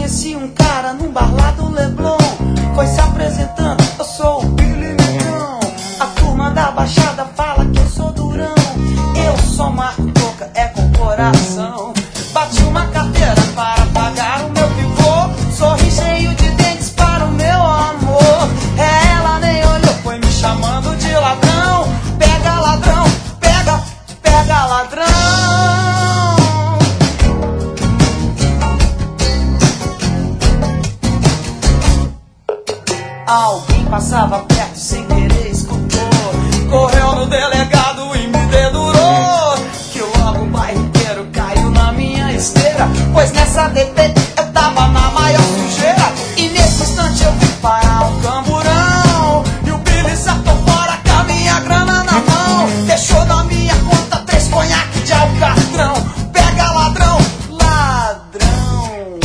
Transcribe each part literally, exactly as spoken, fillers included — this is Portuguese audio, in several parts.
conheci um cara num bar lá do Leblon. Foi se apresentando, eu sou o Billy Negão. A turma da Baixada fala que eu sou durão. Eu só marco toca, é com coração. Bati uma carteira para pagar o meu pivô. Sorri cheio de dentes para o meu amor. Ela nem olhou, foi me chamando de ladrão. Pega ladrão, pega, pega ladrão. Alguém passava perto sem querer, escutou. Correu no delegado e me dedurou. Que logo o bairro inteiro caiu na minha esteira. Pois nessa D T eu tava na maior sujeira. E nesse instante eu vi parar um camburão. E o Billy saltou fora com a minha grana na mão. Deixou na minha conta três conhaque de alcatrão. Pega ladrão, ladrão.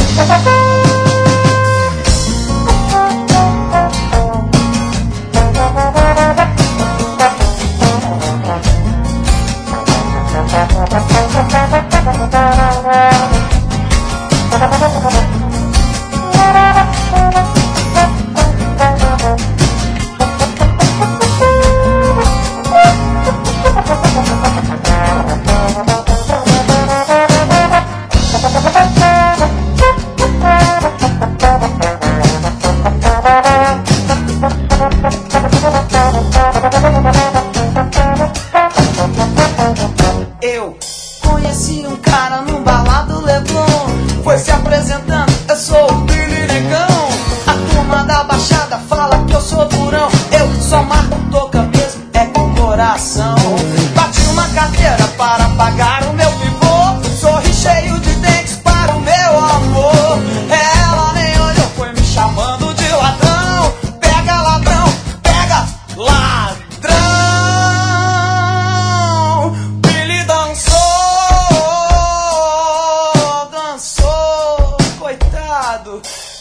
Eu conheci um cara num bar lá do Leblon. Foi se apresentando, eu sou o Billy Negão. A turma da Baixada fala que eu sou durão. Eu só marco toca mesmo, é com coração. Bati uma carteira para pagar o meu pivô. Sorri cheio de dentes para o meu amor. Ela nem olhou, foi me chamando de ladrão. Pega ladrão, pega ladrão. Billy dançou, dançou, coitado.